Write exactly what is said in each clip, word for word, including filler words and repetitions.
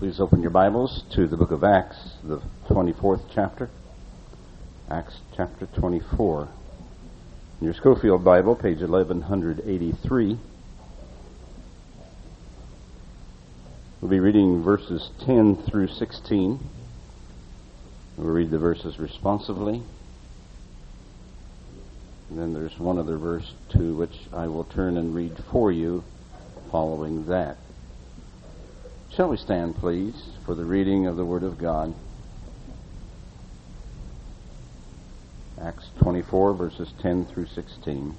Please open your Bibles to the book of Acts, the twenty-fourth chapter. Acts chapter twenty-four. In your Schofield Bible, page eleven eighty-three. We'll be reading verses ten through sixteen. We'll read the verses responsively. And then there's one other verse to which I will turn and read for you following that. Shall we stand, please, for the reading of the Word of God? Acts twenty-four, verses ten through sixteen.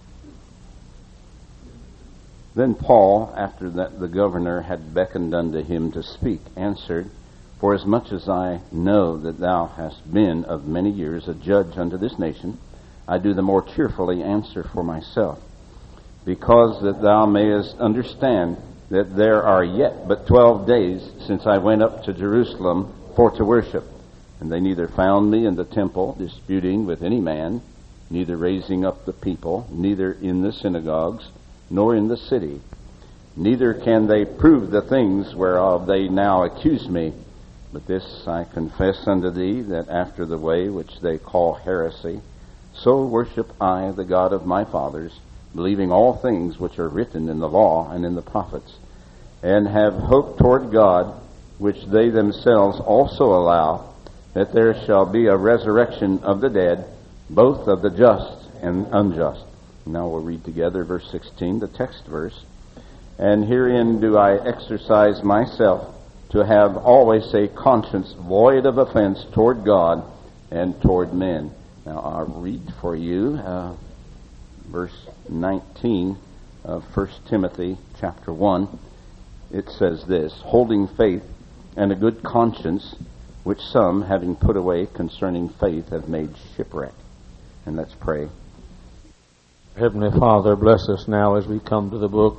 Then Paul, after that the governor had beckoned unto him to speak, answered, Forasmuch as I know that thou hast been of many years a judge unto this nation, I do the more cheerfully answer for myself, because that thou mayest understand that there are yet but twelve days since I went up to Jerusalem for to worship. And they neither found me in the temple disputing with any man, neither raising up the people, neither in the synagogues, nor in the city. Neither can they prove the things whereof they now accuse me. But this I confess unto thee, that after the way which they call heresy, so worship I the God of my fathers, believing all things which are written in the law and in the prophets, and have hope toward God, which they themselves also allow, that there shall be a resurrection of the dead, both of the just and unjust. Now we'll read together verse sixteen, the text verse. And herein do I exercise myself to have always a conscience void of offense toward God and toward men. Now I'll read for you uh, verse nineteen of First Timothy chapter one. It says this, holding faith and a good conscience, which some, having put away concerning faith, have made shipwreck. And let's pray. Heavenly Father, bless us now as we come to the book.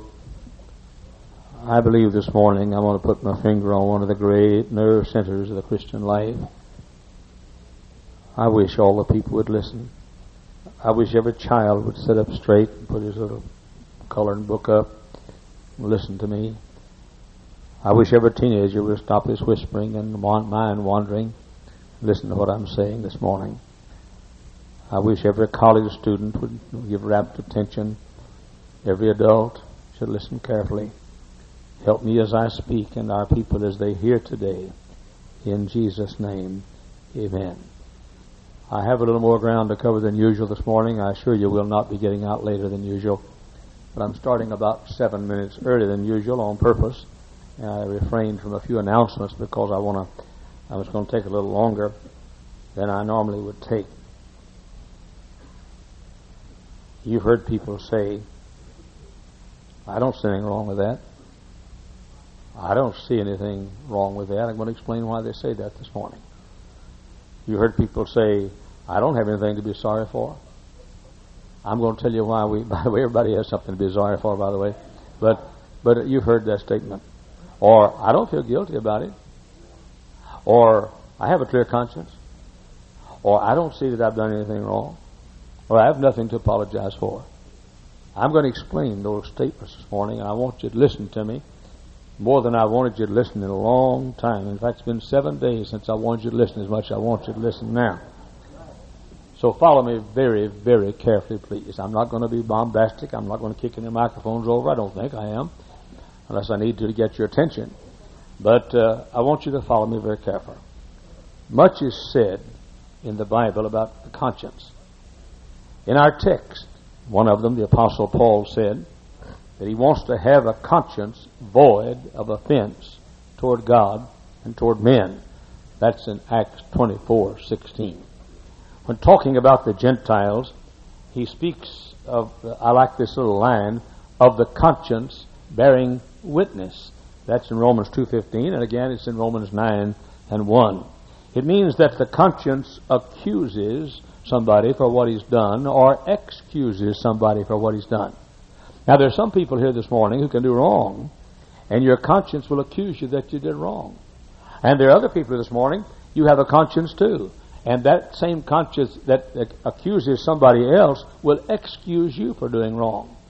I believe this morning I want to put my finger on one of the great nerve centers of the Christian life. I wish all the people would listen. I wish every child would sit up straight and put his little colored book up and listen to me. I wish every teenager would stop his whispering and mind wandering and listen to what I'm saying this morning. I wish every college student would give rapt attention. Every adult should listen carefully. Help me as I speak and our people as they hear today. In Jesus' name, amen. I have a little more ground to cover than usual this morning. I assure you we'll not be getting out later than usual. But I'm starting about seven minutes earlier than usual on purpose. And I refrained from a few announcements because I want to. I was going to take a little longer than I normally would take. You've heard people say, I don't see anything wrong with that. I don't see anything wrong with that. I'm going to explain why they say that this morning. You heard people say, I don't have anything to be sorry for. I'm going to tell you why we, by the way, everybody has something to be sorry for, by the way. But, but you've heard that statement. Or, I don't feel guilty about it. Or, I have a clear conscience. Or, I don't see that I've done anything wrong. Or, I have nothing to apologize for. I'm going to explain those statements this morning, and I want you to listen to me more than I wanted you to listen in a long time. In fact, it's been seven days since I wanted you to listen as much as I want you to listen now. So follow me very, very carefully, please. I'm not going to be bombastic. I'm not going to kick any microphones over. I don't think I am, unless I need to, to get your attention. But uh, I want you to follow me very carefully. Much is said in the Bible about the conscience. In our text, one of them, the Apostle Paul, said that he wants to have a conscience void of offense toward God and toward men. That's in Acts twenty-four sixteen. When talking about the Gentiles, he speaks of, uh, I like this little line, of the conscience bearing witness. That's in Romans two fifteen, and again it's in Romans nine and one. It means that the conscience accuses somebody for what he's done or excuses somebody for what he's done. Now there's some people here this morning who can do wrong, and your conscience will accuse you that you did wrong. And there are other people this morning, you have a conscience too. And that same conscience that accuses somebody else will excuse you for doing wrong.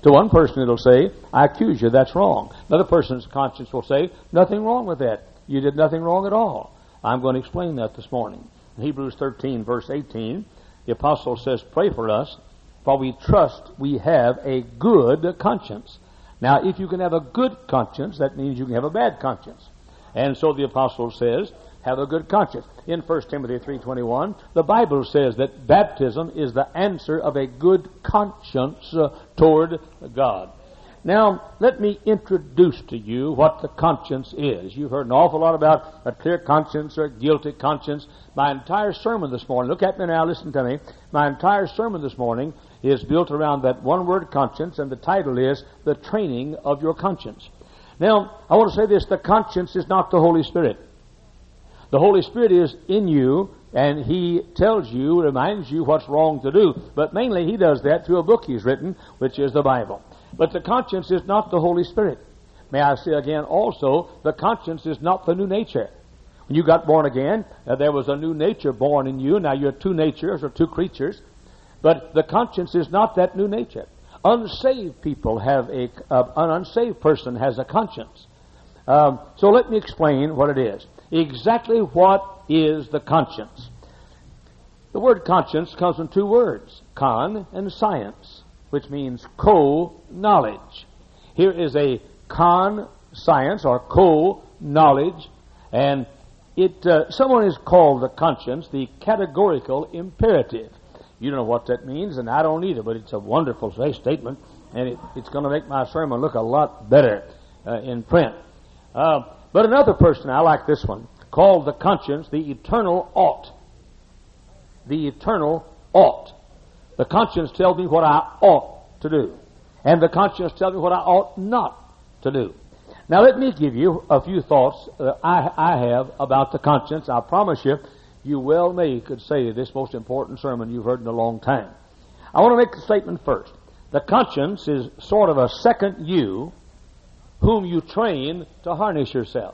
To one person it'll say, I accuse you, that's wrong. Another person's conscience will say, nothing wrong with that. You did nothing wrong at all. I'm going to explain that this morning. In Hebrews thirteen, verse eighteen, the apostle says, pray for us, for we trust we have a good conscience. Now, if you can have a good conscience, that means you can have a bad conscience. And so the apostle says, have a good conscience. In First Timothy three twenty-one, the Bible says that baptism is the answer of a good conscience uh, toward God. Now, let me introduce to you what the conscience is. You've heard an awful lot about a clear conscience or a guilty conscience. My entire sermon this morning, look at me now, listen to me. My entire sermon this morning is built around that one word conscience, and the title is The Training of Your Conscience. Now, I want to say this, the conscience is not the Holy Spirit. The Holy Spirit is in you, and He tells you, reminds you what's wrong to do. But mainly He does that through a book He's written, which is the Bible. But the conscience is not the Holy Spirit. May I say again also, the conscience is not the new nature. When you got born again, uh, there was a new nature born in you. Now you're two natures or two creatures. But the conscience is not that new nature. Unsaved people have a, uh, an unsaved person has a conscience. Um, so let me explain what it is. Exactly what is the conscience? The word conscience comes from two words, con and science, which means co-knowledge. Here is a con-science or co-knowledge, and it uh, someone is called the conscience the categorical imperative. You don't know what that means, and I don't either, but it's a wonderful statement, and it, it's going to make my sermon look a lot better uh, in print. Uh, but another person, I like this one, called the conscience the eternal ought. The eternal ought. The conscience tells me what I ought to do. And the conscience tells me what I ought not to do. Now let me give you a few thoughts uh, I, I have about the conscience. I promise you, you well may could say this most important sermon you've heard in a long time. I want to make the statement first. The conscience is sort of a second you whom you train to harness yourself.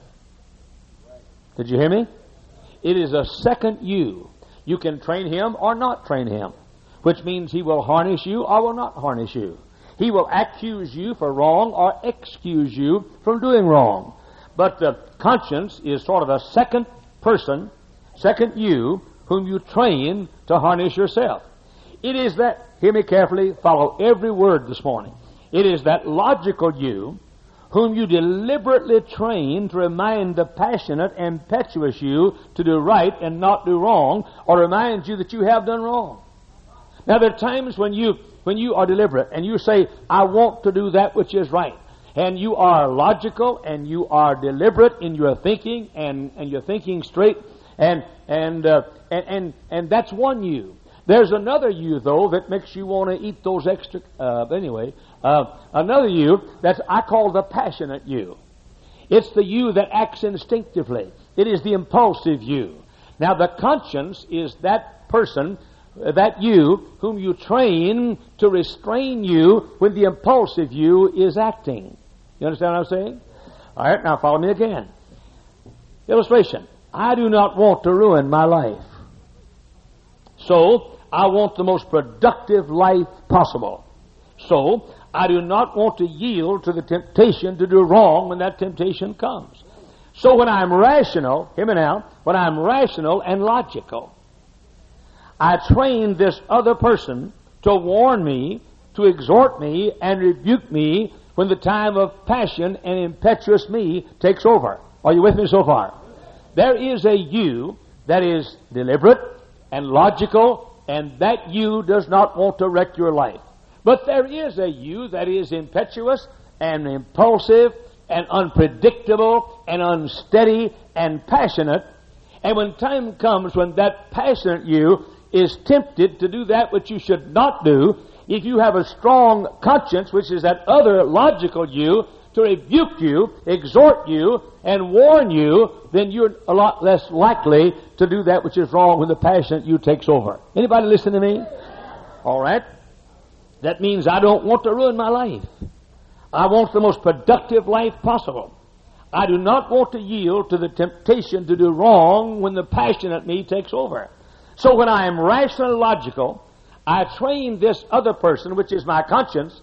Did you hear me? It is a second you. You can train him or not train him, which means he will harness you or will not harness you. He will accuse you for wrong or excuse you from doing wrong. But the conscience is sort of a second person, second you, whom you train to harness yourself. It is that, hear me carefully, follow every word this morning. It is that logical you whom you deliberately train to remind the passionate, impetuous you to do right and not do wrong, or remind you that you have done wrong. Now, there are times when you when you are deliberate and you say, I want to do that which is right. And you are logical and you are deliberate in your thinking and, and you're thinking straight. And and, uh, and and and that's one you. There's another you, though, that makes you want to eat those extra... Uh, anyway, uh, another you that I call the passionate you. It's the you that acts instinctively. It is the impulsive you. Now, the conscience is that person, that you, whom you train to restrain you when the impulsive you is acting. You understand what I'm saying? All right, now follow me again. Illustration. I do not want to ruin my life. So, I want the most productive life possible. So, I do not want to yield to the temptation to do wrong when that temptation comes. So when I'm rational, hear me now, when I'm rational and logical, I train this other person to warn me, to exhort me, and rebuke me when the time of passion and impetuous me takes over. Are you with me so far? There is a you that is deliberate and logical, and that you does not want to wreck your life. But there is a you that is impetuous and impulsive and unpredictable and unsteady and passionate. And when time comes when that passionate you is tempted to do that which you should not do, if you have a strong conscience, which is that other logical you, to rebuke you, exhort you, and warn you, then you're a lot less likely to do that which is wrong when the passionate you takes over. Anybody listen to me? All right. That means I don't want to ruin my life. I want the most productive life possible. I do not want to yield to the temptation to do wrong when the passionate me takes over. So when I am rational and logical, I train this other person, which is my conscience,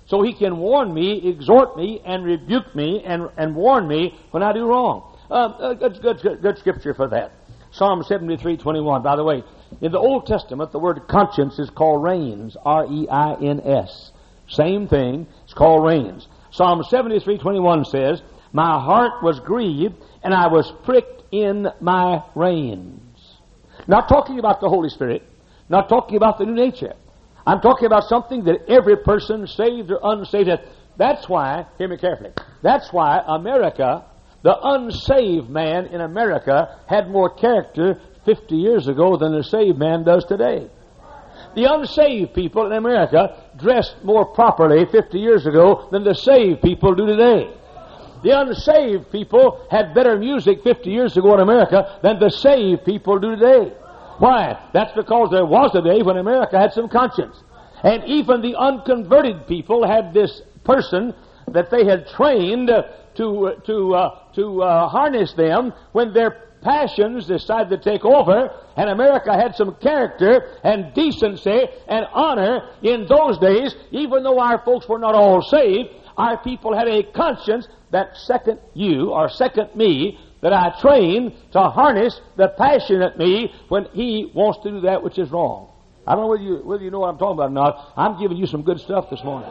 so he can warn me, exhort me, and rebuke me, and, and warn me when I do wrong. Uh, good, good, good, good scripture for that. Psalm seventy-three twenty-one. By the way, in the Old Testament, the word conscience is called reins, R E I N S. Same thing, it's called reins. Psalm seventy-three twenty-one says, my heart was grieved, and I was pricked in my reins. Not talking about the Holy Spirit, not talking about the new nature. I'm talking about something that every person, saved or unsaved, has. That's why, hear me carefully, that's why America, the unsaved man in America, had more character fifty years ago than the saved man does today. The unsaved people in America dressed more properly fifty years ago than the saved people do today. The unsaved people had better music fifty years ago in America than the saved people do today. Why? That's because there was a day when America had some conscience. And even the unconverted people had this person that they had trained to to uh, to uh, harness them when their passions decided to take over. And America had some character and decency and honor in those days. Even though our folks were not all saved, our people had a conscience that second you or second me, that I train to harness the passionate me when he wants to do that which is wrong. I don't know whether you, whether you know what I'm talking about or not. I'm giving you some good stuff this morning.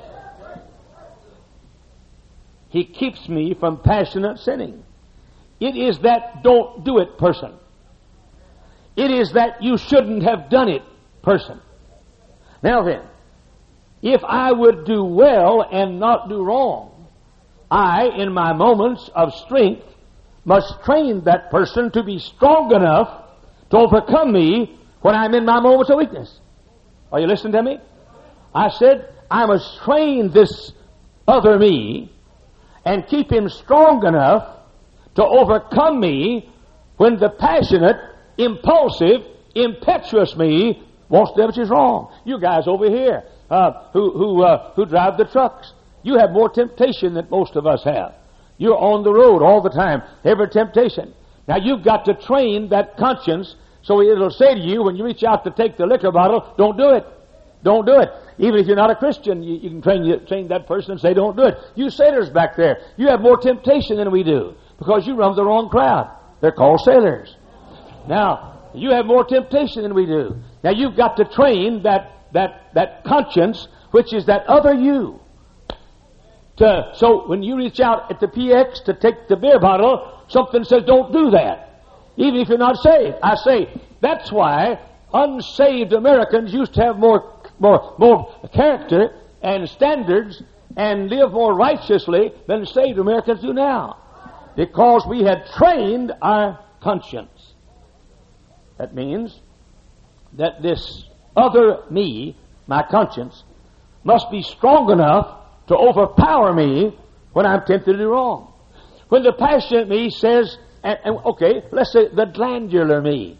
He keeps me from passionate sinning. It is that don't do it person. It is that you shouldn't have done it person. Now then, if I would do well and not do wrong, I, in my moments of strength, must train that person to be strong enough to overcome me when I'm in my moments of weakness. Are you listening to me? I said, I must train this other me and keep him strong enough to overcome me when the passionate, impulsive, impetuous me wants to do which is wrong. You guys over here uh, who who uh, who drive the trucks, you have more temptation than most of us have. You're on the road all the time, every temptation. Now you've got to train that conscience so it'll say to you when you reach out to take the liquor bottle, don't do it. Don't do it. Even if you're not a Christian, you, you can train, you, train that person and say, don't do it. You sailors back there, you have more temptation than we do because you run the wrong crowd. They're called sailors. Now, you have more temptation than we do. Now you've got to train that that that conscience, which is that other you. To, so when you reach out at the P X to take the beer bottle, something says don't do that, even if you're not saved. I say that's why unsaved Americans used to have more more more character and standards and live more righteously than saved Americans do now, because we had trained our conscience. That means that this other me, my conscience, must be strong enough to overpower me when I'm tempted to do wrong. When the passionate me says, and, and, okay, let's say the glandular me.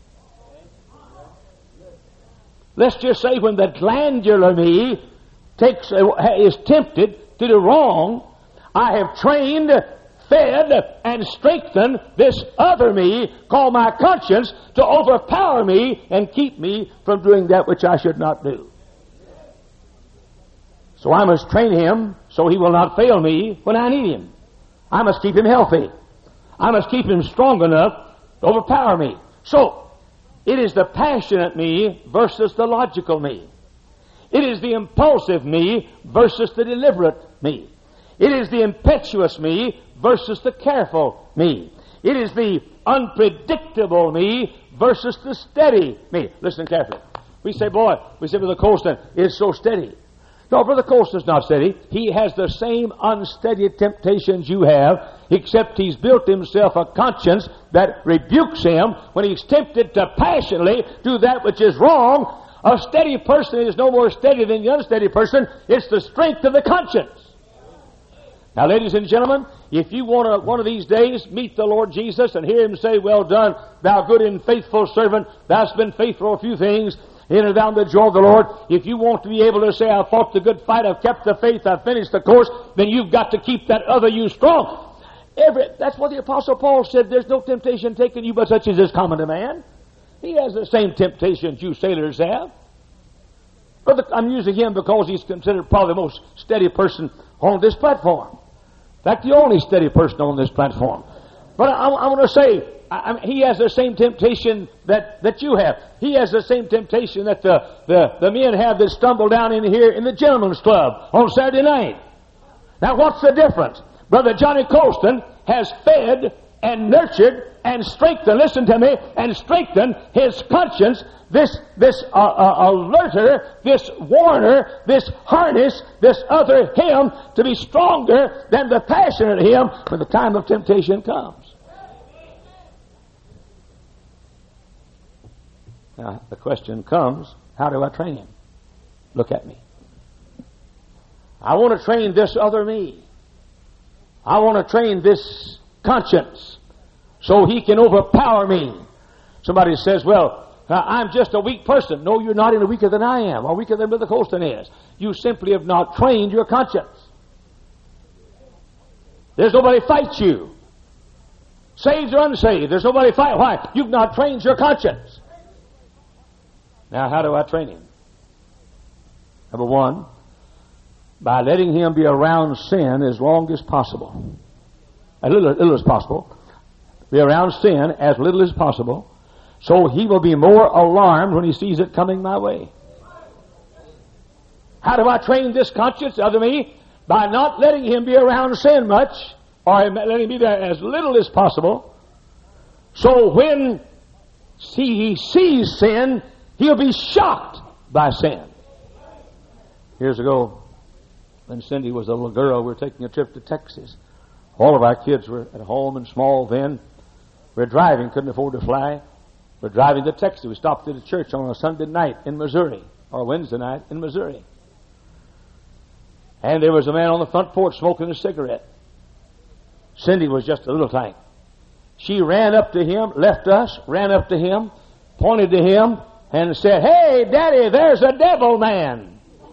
Let's just say when the glandular me takes is tempted to do wrong, I have trained, fed, and strengthened this other me, called my conscience, to overpower me and keep me from doing that which I should not do. So I must train him so he will not fail me when I need him. I must keep him healthy. I must keep him strong enough to overpower me. So, it is the passionate me versus the logical me. It is the impulsive me versus the deliberate me. It is the impetuous me versus the careful me. It is the unpredictable me versus the steady me. Listen carefully. We say, boy, we say, Brother Colston is so steady. No, Brother Colston's not steady. He has the same unsteady temptations you have, except he's built himself a conscience that rebukes him when he's tempted to passionately do that which is wrong. A steady person is no more steady than the unsteady person. It's the strength of the conscience. Now, ladies and gentlemen, if you want to, one of these days, meet the Lord Jesus and hear him say, well done, thou good and faithful servant, thou hast been faithful a few things, enter thou in the joy of the Lord. If you want to be able to say, I've fought the good fight, I've kept the faith, I've finished the course, then you've got to keep that other you strong. Every, that's what the Apostle Paul said, there's no temptation taken you but such as is common to man. He has the same temptations you sailors have. Brother, I'm using him because he's considered probably the most steady person on this platform. In fact, the only steady person on this platform. But I, I want to say, I, I mean, he has the same temptation that, that you have. He has the same temptation that the, the, the men have that stumble down in here in the gentleman's club on Saturday night. Now, what's the difference? Brother Johnny Colston has fed and nurtured and strengthened, listen to me, and strengthened his conscience, this this uh, uh, alerter, this warner, this harness, this other him to be stronger than the passionate him when the time of temptation comes. Now, the question comes, how do I train him? Look at me. I want to train this other me. I want to train this conscience so he can overpower me. Somebody says, well, I'm just a weak person. No, you're not any weaker than I am, or weaker than Brother Colston is. You simply have not trained your conscience. There's nobody fight you. Saved or unsaved, there's nobody fight. Why? You've not trained your conscience. Now, how do I train him? Number one, by letting him be around sin as long as possible. As little, little as possible. Be around sin as little as possible, so he will be more alarmed when he sees it coming my way. How do I train this conscience of me? By not letting him be around sin much, or letting him be there as little as possible, so when he sees sin, he'll be shocked by sin. Years ago, when Cindy was a little girl, we were taking a trip to Texas. All of our kids were at home and small then. We were driving, couldn't afford to fly. We were driving to Texas. We stopped at a church on a Sunday night in Missouri, or Wednesday night in Missouri. And there was a man on the front porch smoking a cigarette. Cindy was just a little thing. She ran up to him, left us, ran up to him, pointed to him, and said, "Hey, Daddy, there's a devil man."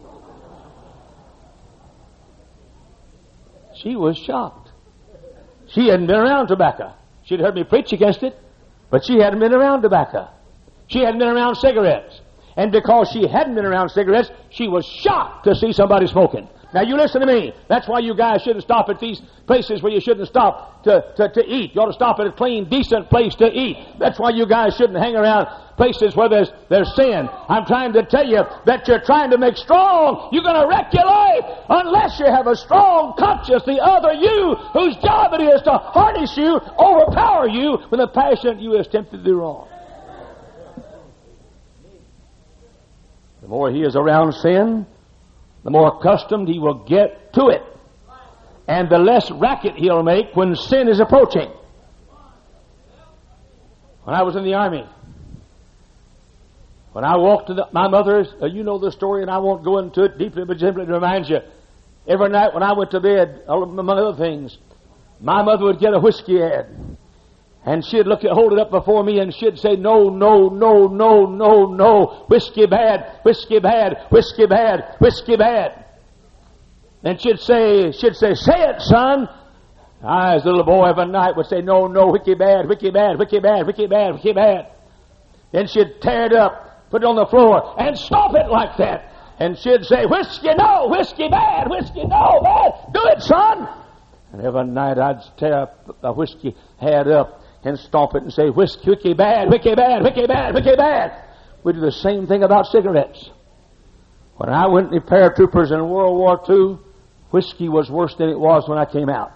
She was shocked. She hadn't been around tobacco. She'd heard me preach against it, but she hadn't been around tobacco. She hadn't been around cigarettes. And because she hadn't been around cigarettes, she was shocked to see somebody smoking. Now, you listen to me. That's why you guys shouldn't stop at these places where you shouldn't stop to, to, to eat. You ought to stop at a clean, decent place to eat. That's why you guys shouldn't hang around places where there's, there's sin. I'm trying to tell you that you're trying to make strong. You're going to wreck your life unless you have a strong conscience, the other you, whose job it is to harness you, overpower you when the passion you is tempted to do wrong. The more he is around sin, the more accustomed he will get to it. And the less racket he'll make when sin is approaching. When I was in the army, when I walked to the, my mother's, uh, you know the story and I won't go into it deeply, but simply to remind you, every night when I went to bed, among other things, my mother would get a whiskey ad. And she'd look at, hold it up before me and she'd say, "No, no, no, no, no, no, whiskey bad, whiskey bad, whiskey bad, whiskey bad." And she'd say, she'd say, "Say it, son." I, as a little boy, every night would say, "No, no, whiskey bad, whiskey bad, whiskey bad, whiskey bad, whiskey bad." Then she'd tear it up, put it on the floor, and stomp it like that. And she'd say, "Whiskey no, whiskey bad, whiskey no, bad. Do it, son." And every night I'd tear up a whiskey head up and stomp it and say, "Whiskey, whiskey bad, whiskey bad, whiskey bad, whiskey bad." We do the same thing about cigarettes. When I went in the paratroopers in World War Two, whiskey was worse than it was when I came out.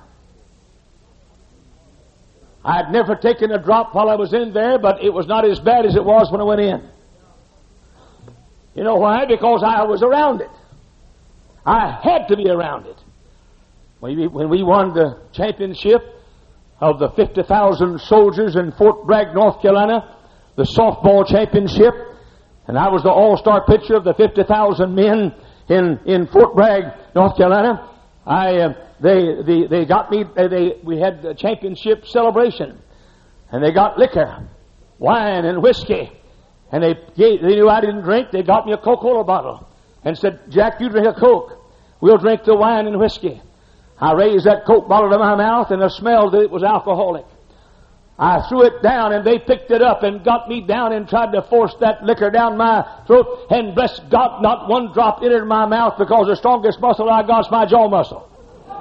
I had never taken a drop while I was in there, but it was not as bad as it was when I went in. You know why? Because I was around it. I had to be around it. When we, when we won the championship of the fifty thousand soldiers in Fort Bragg, North Carolina, the softball championship, and I was the all-star pitcher of the fifty thousand men in, in Fort Bragg, North Carolina. I, uh, they, they, they got me, they, they, we had a championship celebration, and they got liquor, wine and whiskey, and they gave, they knew I didn't drink. They got me a Coca-Cola bottle and said, "Jack, you drink a Coke. We'll drink the wine and whiskey." I raised that Coke bottle to my mouth and I smelled that it was alcoholic. I threw it down and they picked it up and got me down and tried to force that liquor down my throat. And bless God, not one drop entered my mouth, because the strongest muscle I got is my jaw muscle.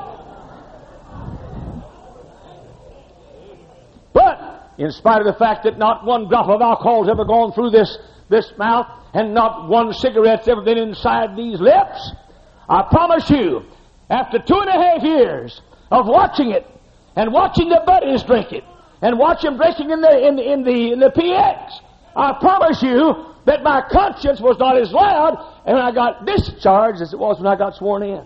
But in spite of the fact that not one drop of alcohol has ever gone through this, this mouth, and not one cigarette's ever been inside these lips, I promise you, after two and a half years of watching it, and watching the buddies drink it, and watch them drinking in the, in the, in the, in the P X, I promise you that my conscience was not as loud and when I got discharged as it was when I got sworn in.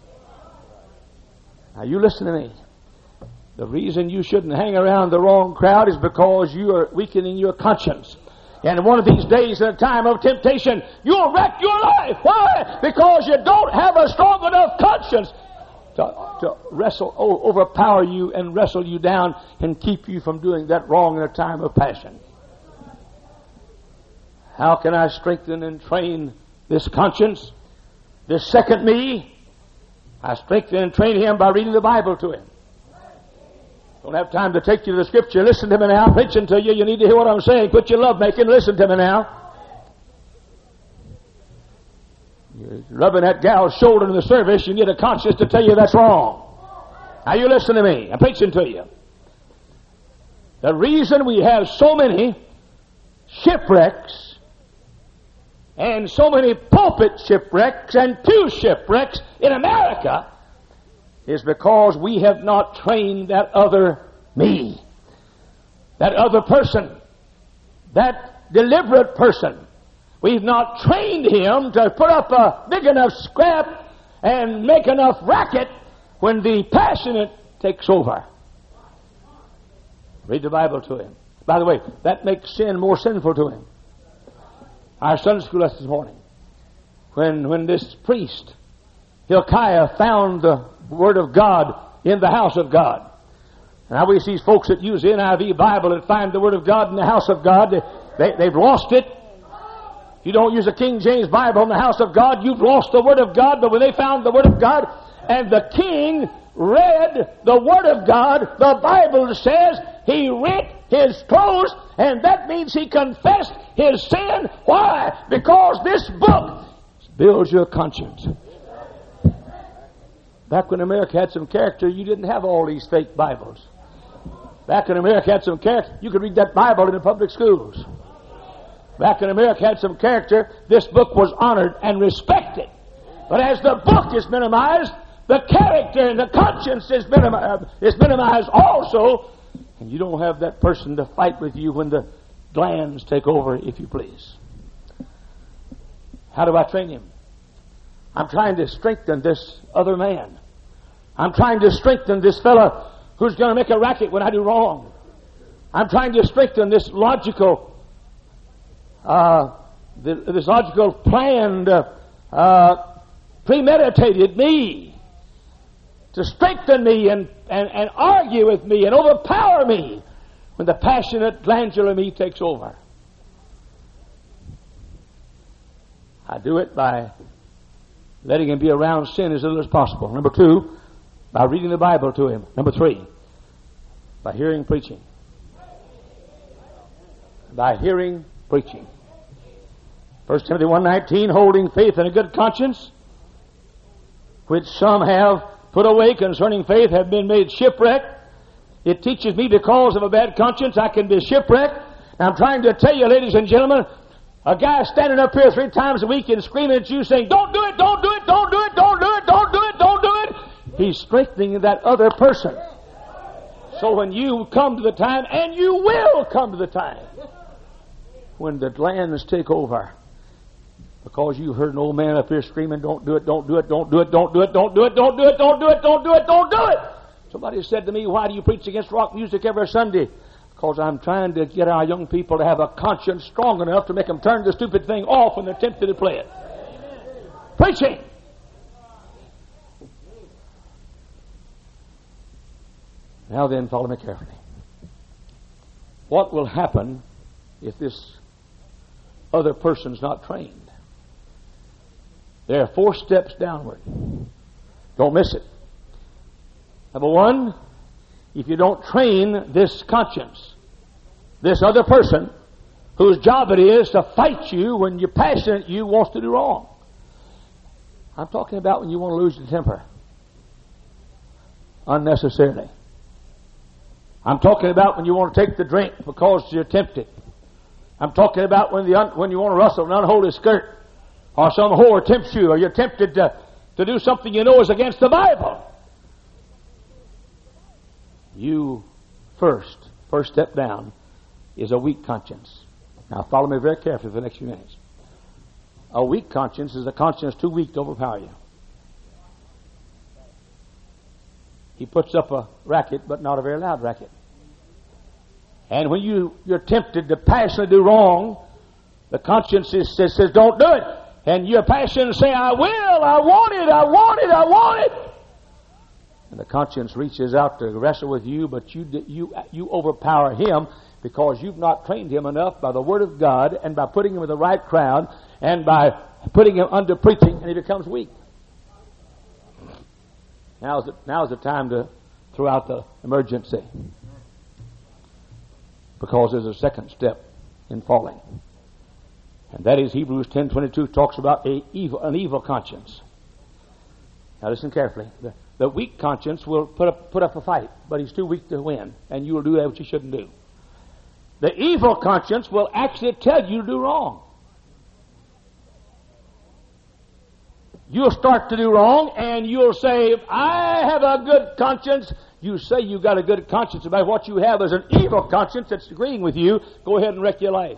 Now you listen to me. The reason you shouldn't hang around the wrong crowd is because you are weakening your conscience. And one of these days, in a time of temptation, you'll wreck your life. Why? Because you don't have a strong enough conscience to, to wrestle, oh, overpower you and wrestle you down and keep you from doing that wrong in a time of passion. How can I strengthen and train this conscience, this second me? I strengthen and train him by reading the Bible to him. Don't have time to take you to the Scripture. Listen to me now. I'm preaching to you. You need to hear what I'm saying. Quit your love making. Listen to me now. You're rubbing that gal's shoulder in the service. You need a conscience to tell you that's wrong. Now you listen to me. I'm preaching to you. The reason we have so many shipwrecks and so many pulpit shipwrecks and pew shipwrecks in America is because we have not trained that other me, that other person, that deliberate person. We've not trained him to put up a big enough scrap and make enough racket when the passionate takes over. Read the Bible to him. By the way, that makes sin more sinful to him. Our Sunday school lesson this morning, when, when this priest, Hilkiah, found the Word of God in the house of God. And I wish these folks that use the N I V Bible and find the Word of God in the house of God, they, they, they've lost it. If you don't use the King James Bible in the house of God, you've lost the Word of God. But when they found the Word of God, and the king read the Word of God, the Bible says he rent his clothes, and that means he confessed his sin. Why? Because this book builds your conscience. Back when America had some character, you didn't have all these fake Bibles. Back when America had some character, you could read that Bible in the public schools. Back when America had some character, this book was honored and respected. But as the book is minimized, the character and the conscience is, minimi- is minimized also, and you don't have that person to fight with you when the glands take over, if you please. How do I train him? I'm trying to strengthen this other man. I'm trying to strengthen this fellow who's going to make a racket when I do wrong. I'm trying to strengthen this logical, uh, this logical, planned, uh, premeditated me, to strengthen me and, and, and argue with me and overpower me when the passionate, glandular me takes over. I do it by letting him be around sin as little as possible. Number two, by reading the Bible to him. Number three, by hearing preaching. By hearing preaching. First Timothy one nineteen, holding faith and a good conscience, which some have put away concerning faith, have been made shipwrecked. It teaches me because of a bad conscience I can be shipwrecked. Now I'm trying to tell you, ladies and gentlemen, a guy standing up here three times a week and screaming at you saying, don't do it, don't do it, don't do it, don't do it, don't do it, don't do it. He's strengthening that other person. So when you come to the time, and you will come to the time, when the glands take over, because you heard an old man up here screaming, don't do it, don't do it, don't do it, don't do it, don't do it, don't do it, don't do it, don't do it, don't do it. Somebody said to me, why do you preach against rock music every Sunday? Because I'm trying to get our young people to have a conscience strong enough to make them turn the stupid thing off when they're tempted to play it. Preaching. Now then, follow me carefully. What will happen if this other person's not trained? There are four steps downward. Don't miss it. Number one, if you don't train this conscience, this other person whose job it is to fight you when your passionate you wants to do wrong. I'm talking about when you want to lose your temper unnecessarily. I'm talking about when you want to take the drink because you're tempted. I'm talking about when the un- when you want to rustle an unholy skirt, or some whore tempts you, or you're tempted to, to do something you know is against the Bible. You first, first step down is a weak conscience. Now follow me very carefully for the next few minutes. A weak conscience is a conscience too weak to overpower you. He puts up a racket, but not a very loud racket. And when you, you're tempted to passionately do wrong, the conscience is, says, says, don't do it. And you're passionate and say, I will, I want it, I want it, I want it. And the conscience reaches out to wrestle with you, but you, you, you overpower him because you've not trained him enough by the Word of God and by putting him in the right crowd and by putting him under preaching, and he becomes weak. Now's the, now's the time to throw out the emergency, because there's a second step in falling. And that is Hebrews ten twenty-two talks about a evil, an evil conscience. Now listen carefully. The, the weak conscience will put up, put up a fight, but he's too weak to win, and you will do that which you shouldn't do. The evil conscience will actually tell you to do wrong. You'll start to do wrong, and you'll say, I have a good conscience. You say you've got a good conscience about what you have as an evil conscience that's agreeing with you. Go ahead and wreck your life.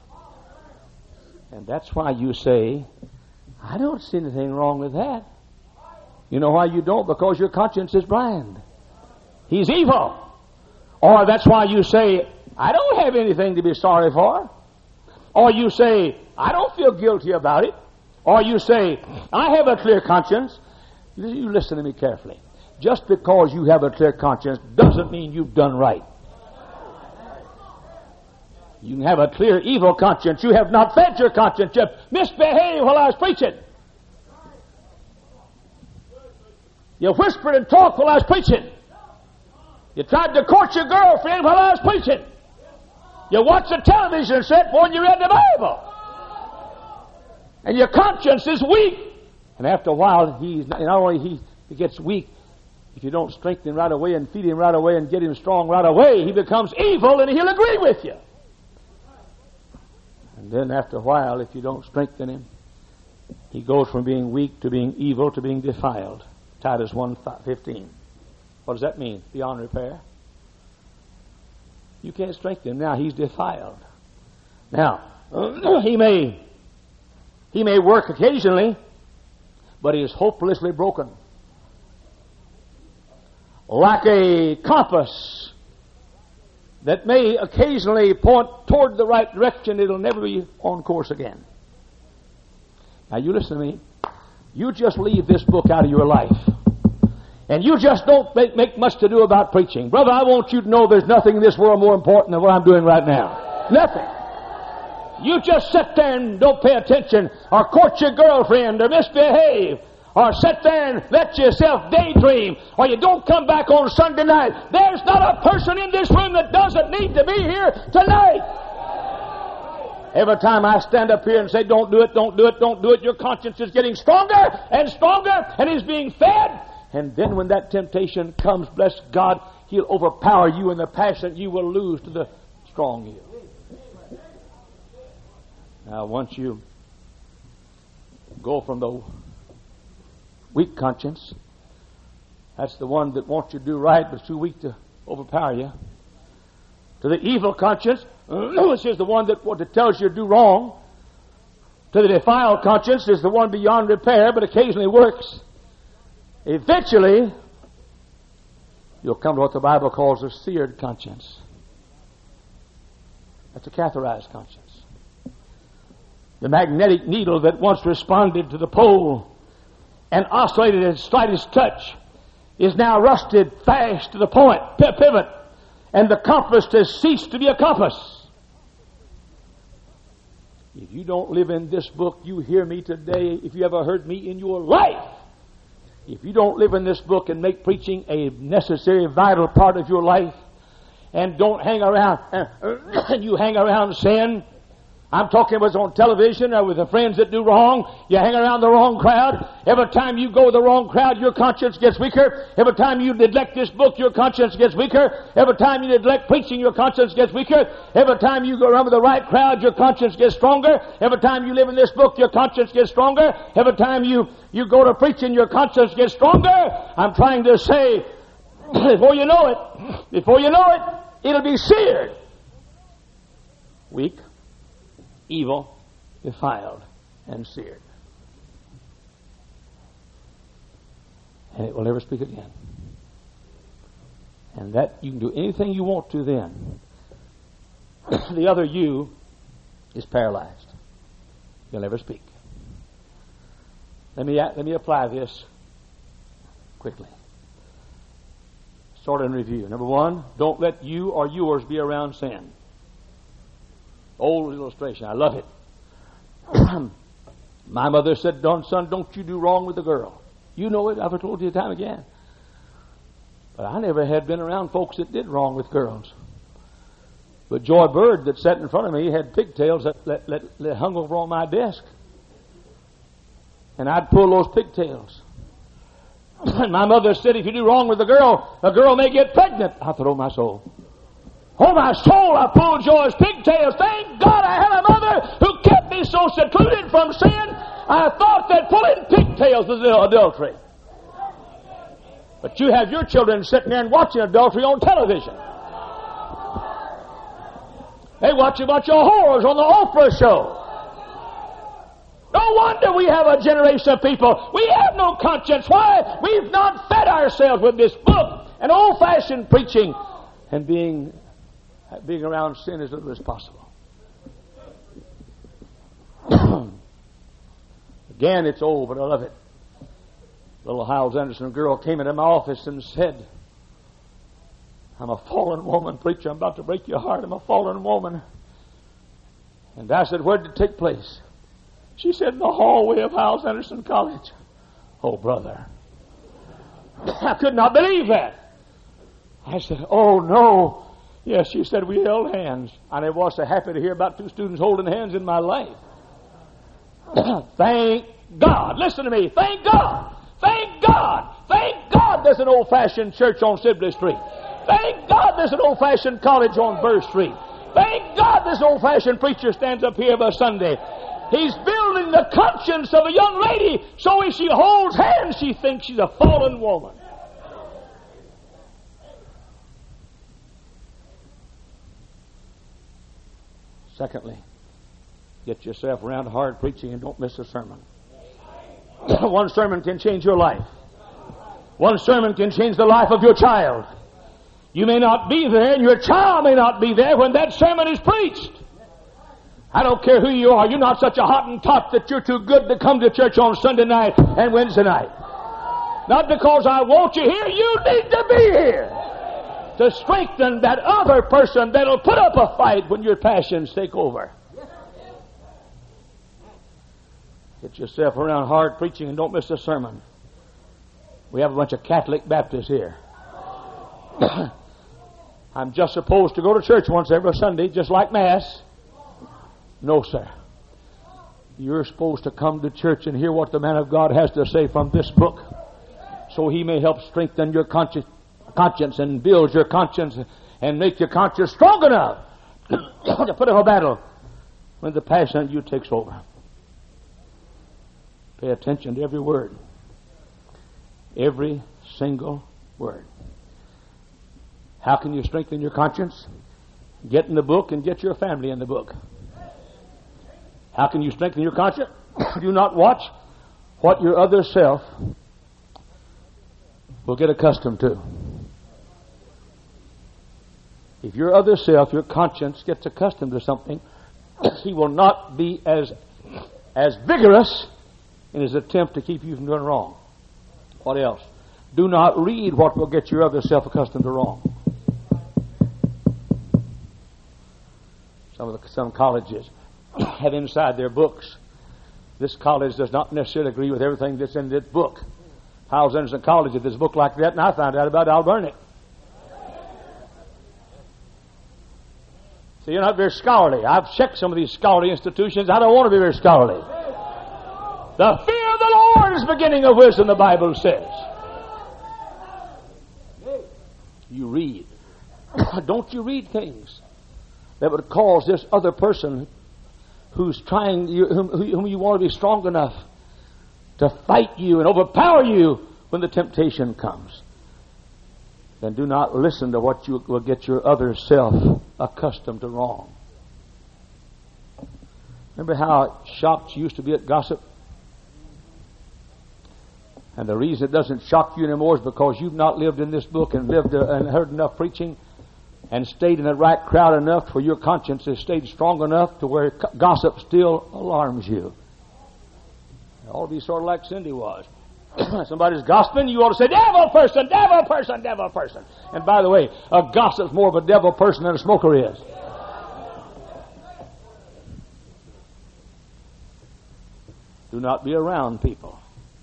And that's why you say, I don't see anything wrong with that. You know why you don't? Because your conscience is blind. He's evil. Or that's why you say, I don't have anything to be sorry for. Or you say, I don't feel guilty about it. Or you say, I have a clear conscience. You listen to me carefully. Just because you have a clear conscience doesn't mean you've done right. You can have a clear evil conscience. You have not fed your conscience. You misbehaved while I was preaching. You whispered and talked while I was preaching. You tried to court your girlfriend while I was preaching. You watched the television set when you read the Bible. And your conscience is weak. And after a while, he's not, not only he, he gets weak, if you don't strengthen him right away and feed him right away and get him strong right away, he becomes evil and he'll agree with you. And then after a while, if you don't strengthen him, he goes from being weak to being evil to being defiled. Titus one fifteen. What does that mean? Beyond repair. You can't strengthen him. Now he's defiled. Now, he may he may work occasionally, but he is hopelessly broken. Like a compass that may occasionally point toward the right direction, it'll never be on course again. Now you listen to me. You just leave this book out of your life. And you just don't make, make much to do about preaching. Brother, I want you to know there's nothing in this world more important than what I'm doing right now. Nothing. You just sit there and don't pay attention, or court your girlfriend, or misbehave, or sit there and let yourself daydream, or you don't come back on Sunday night. There's not a person in this room that doesn't need to be here tonight. Every time I stand up here and say, don't do it, don't do it, don't do it, your conscience is getting stronger and stronger, and is being fed. And then when that temptation comes, bless God, He'll overpower you, and the passion you will lose to the strong you. Now, once you go from the weak conscience, that's the one that wants you to do right but is too weak to overpower you, to the evil conscience, which is the one that, that tells you to do wrong, to the defiled conscience is the one beyond repair but occasionally works. Eventually, you'll come to what the Bible calls a seared conscience. That's a catheterized conscience. The magnetic needle that once responded to the pole and oscillated at its slightest touch is now rusted fast to the point, pivot, and the compass has ceased to be a compass. If you don't live in this book, you hear me today, if you ever heard me in your life, if you don't live in this book and make preaching a necessary, vital part of your life, and don't hang around, and you hang around sin. I'm talking what's on television or with the friends that do wrong. You hang around the wrong crowd. Every time you go with the wrong crowd, your conscience gets weaker. Every time you neglect this book, your conscience gets weaker. Every time you neglect preaching, your conscience gets weaker. Every time you go around with the right crowd, your conscience gets stronger. Every time you live in this book, your conscience gets stronger. Every time you, you go to preaching, your conscience gets stronger. I'm trying to say, before you know it, before you know it, it'll be seared. Weak, evil, defiled, and seared. And it will never speak again. And that you can do anything you want to then. The other you is paralyzed. You'll never speak. Let me let me apply this quickly. Sort of in review. Number one, don't let you or yours be around sin. Old illustration. I love it. My mother said, "Don, son, don't you do wrong with the girl." You know it. I've told you time again. But I never had been around folks that did wrong with girls. But Joy Bird that sat in front of me had pigtails that, that, that, that hung over on my desk. And I'd pull those pigtails. And my mother said, if you do wrong with a girl, a girl may get pregnant. I thought, oh, my soul. Oh, my soul, I pulled Joy's pigtails. Thank God I had a mother who kept me so secluded from sin. I thought that pulling pigtails was adultery. But you have your children sitting there and watching adultery on television. They watch a bunch of horrors on the Oprah show. No wonder we have a generation of people. We have no conscience. Why? We've not fed ourselves with this book and old-fashioned preaching and being being around sin as little as possible. Again, it's old, but I love it. Little Hiles Anderson girl came into my office and said, I'm a fallen woman, preacher. I'm about to break your heart. I'm a fallen woman. And I said, where did it take place? She said, in the hallway of Hiles Anderson College. Oh, brother. I could not believe that. I said, oh, no. Yes, she said, we held hands. I never was so happy to hear about two students holding hands in my life. Thank God. Listen to me. Thank God. Thank God. Thank God there's an old-fashioned church on Sibley Street. Thank God there's an old-fashioned college on Burr Street. Thank God this old-fashioned preacher stands up here by Sunday. He's building the conscience of a young lady so if she holds hands, she thinks she's a fallen woman. Secondly, get yourself around hard preaching and don't miss a sermon. One sermon can change your life. One sermon can change the life of your child. You may not be there and your child may not be there when that sermon is preached. I don't care who you are. You're not such a Hottentot that you're too good to come to church on Sunday night and Wednesday night. Not because I want you here. You need to be here to strengthen that other person that'll put up a fight when your passions take over. Get yourself around hard preaching and don't miss a sermon. We have a bunch of Catholic Baptists here. I'm just supposed to go to church once every Sunday, just like Mass. No, sir. You're supposed to come to church and hear what the man of God has to say from this book, so he may help strengthen your conscience, conscience and build your conscience and make your conscience strong enough to put up a battle when the passion in you takes over. Pay attention to every word. Every single word. How can you strengthen your conscience? Get in the book and get your family in the book. How can you strengthen your conscience? Do not watch what your other self will get accustomed to. If your other self, your conscience, gets accustomed to something, he will not be as, as vigorous in his attempt to keep you from doing wrong. What else? Do not read what will get your other self accustomed to wrong. Some of the, some colleges have inside their books, this college does not necessarily agree with everything that's in this book. Hiles Anderson College had this book like that, and I found out about Albernic. See, you're not very scholarly. I've checked some of these scholarly institutions. I don't want to be very scholarly. The fear of the Lord is the beginning of wisdom, the Bible says. You read. Don't you read things that would cause this other person who's trying, whom, whom you want to be strong enough to fight you and overpower you when the temptation comes. Then do not listen to what you will get your other self accustomed to wrong. Remember how shocked you used to be at gossip? And the reason it doesn't shock you anymore is because you've not lived in this book and lived uh, and heard enough preaching and stayed in the right crowd enough where your conscience has stayed strong enough to where gossip still alarms you. It ought to be sort of like Cindy was. Somebody's gossiping, you ought to say, devil person, devil person, devil person. And by the way, a gossip's more of a devil person than a smoker is. Do not be around people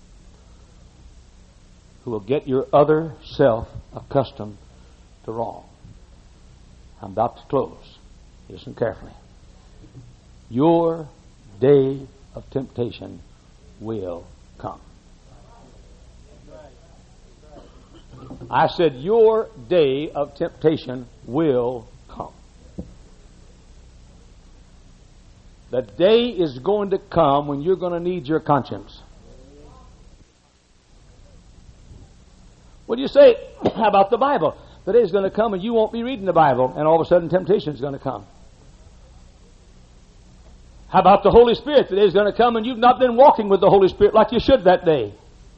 who will get your other self accustomed to wrong. I'm about to close. Listen carefully. Your day of temptation will come. I said your day of temptation will come. The day is going to come when you're going to need your conscience. What do you say about the Bible? The day is going to come and you won't be reading the Bible, and all of a sudden temptation is going to come. How about the Holy Spirit? The day is going to come and you've not been walking with the Holy Spirit like you should that day.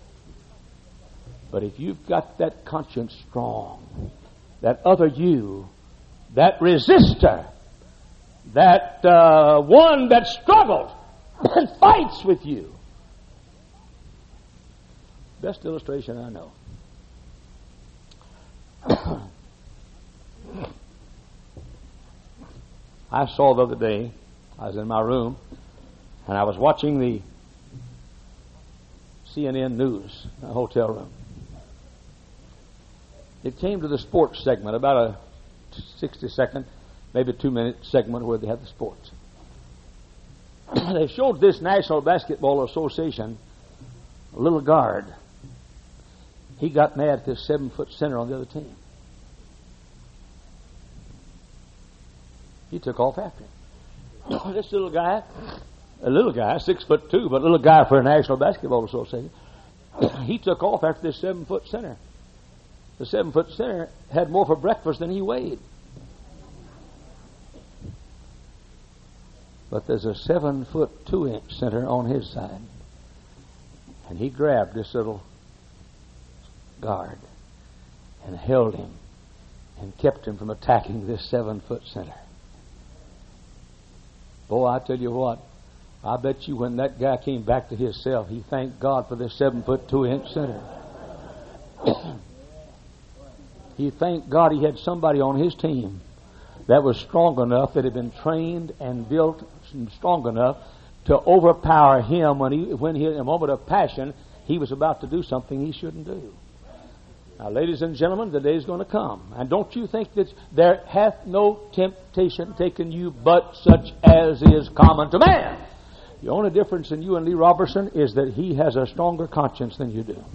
But if you've got that conscience strong, that other you, that resistor, that uh, one that struggles and fights with you. Best illustration I know. I saw the other day, I was in my room, and I was watching the C N N News in a hotel room. It came to the sports segment, about a sixty second, maybe two minute segment where they had the sports. They showed this National Basketball Association a little guard. He got mad at this seven foot center on the other team. He took off after him. This little guy, a little guy, six foot two, but a little guy for a National Basketball Association, he took off after this seven foot center. The seven foot center had more for breakfast than he weighed. But there's a seven foot two inch center on his side. And he grabbed this little guard and held him and kept him from attacking this seven foot center. Boy, I tell you what, I bet you when that guy came back to himself, he thanked God for this seven foot two inch center. He thanked God he had somebody on his team that was strong enough, that had been trained and built strong enough to overpower him when he, when he, in a moment of passion, he was about to do something he shouldn't do. Now, ladies and gentlemen, the day is going to come. And don't you think that there hath no temptation taken you but such as is common to man? The only difference in you and Lee Robertson is that he has a stronger conscience than you do.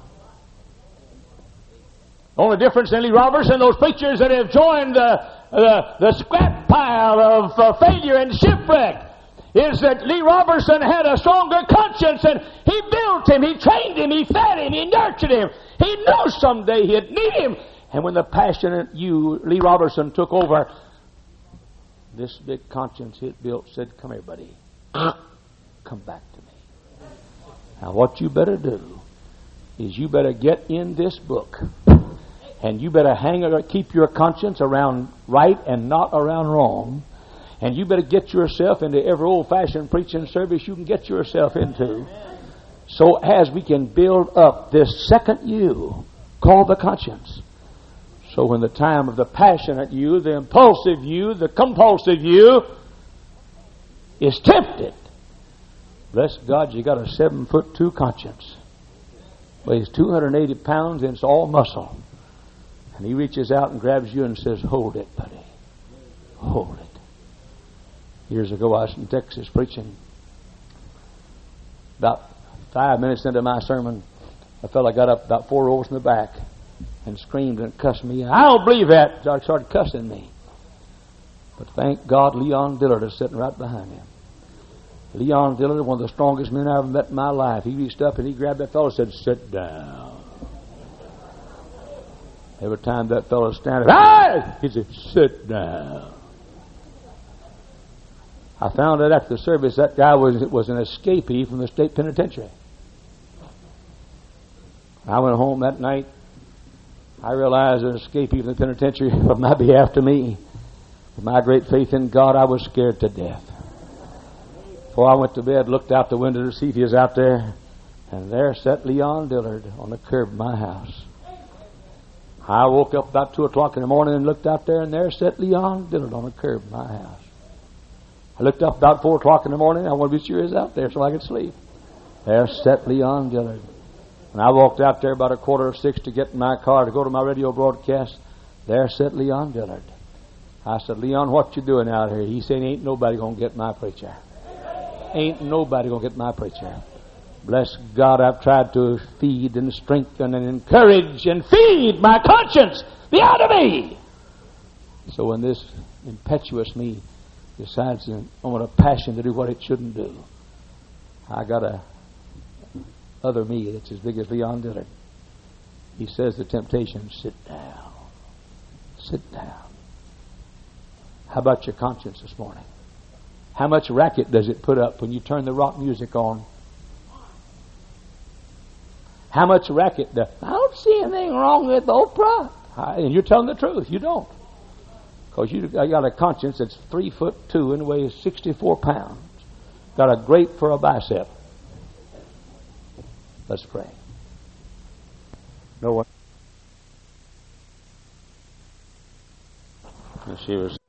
The only difference in Lee Robertson, those preachers that have joined the, the, the scrap pile of uh, failure and shipwreck, is that Lee Robertson had a stronger conscience, and he built him, he trained him, he fed him, he nurtured him. He knew someday he'd need him. And when the passionate you, Lee Robertson, took over, this big conscience he had built said, come here, buddy. Come back to me. Now what you better do is you better get in this book, and you better hang or keep your conscience around right and not around wrong. And you better get yourself into every old-fashioned preaching service you can get yourself into, so as we can build up this second you called the conscience. So when the time of the passionate you, the impulsive you, the compulsive you is tempted, bless God, you got a seven foot two conscience. Weighs two hundred eighty pounds and it's all muscle. And he reaches out and grabs you and says, hold it, buddy. Hold it. Years ago, I was in Texas preaching. About five minutes into my sermon, a fellow got up about four rows in the back and screamed and cussed me. I don't believe that. So I started cussing me. But thank God Leon Dillard is sitting right behind him. Leon Dillard, one of the strongest men I ever met in my life. He reached up and he grabbed that fellow and said, sit down. Every time that fellow standing, hey! He said, sit down. I found out after the service that guy was was an escapee from the state penitentiary. I went home that night. I realized an escapee from the penitentiary on my behalf to me. With my great faith in God, I was scared to death. Before I went to bed, looked out the window to see if he was out there, and there sat Leon Dillard on the curb of my house. I woke up about two o'clock in the morning and looked out there, and there sat Leon Dillard on the curb of my house. I looked up about four o'clock in the morning. I wanted to be sure he was out there so I could sleep. There sat Leon Dillard. When I walked out there about a quarter of six to get in my car to go to my radio broadcast, there sat Leon Dillard. I said, Leon, what you doing out here? He said, ain't nobody going to get my preacher. Ain't nobody going to get my preacher. Bless God, I've tried to feed and strengthen and encourage and feed my conscience, the out of me. So when this impetuous me decides on a passion to do what it shouldn't do, I got a other me that's as big as Leon Dillard. He says to temptation, sit down. Sit down. How about your conscience this morning? How much racket does it put up when you turn the rock music on? How much racket does... I don't see anything wrong with Oprah. And you're telling the truth. You don't. Because you got a conscience that's three foot two and weighs sixty-four pounds. Got a grape for a bicep. Let's pray. No one. She was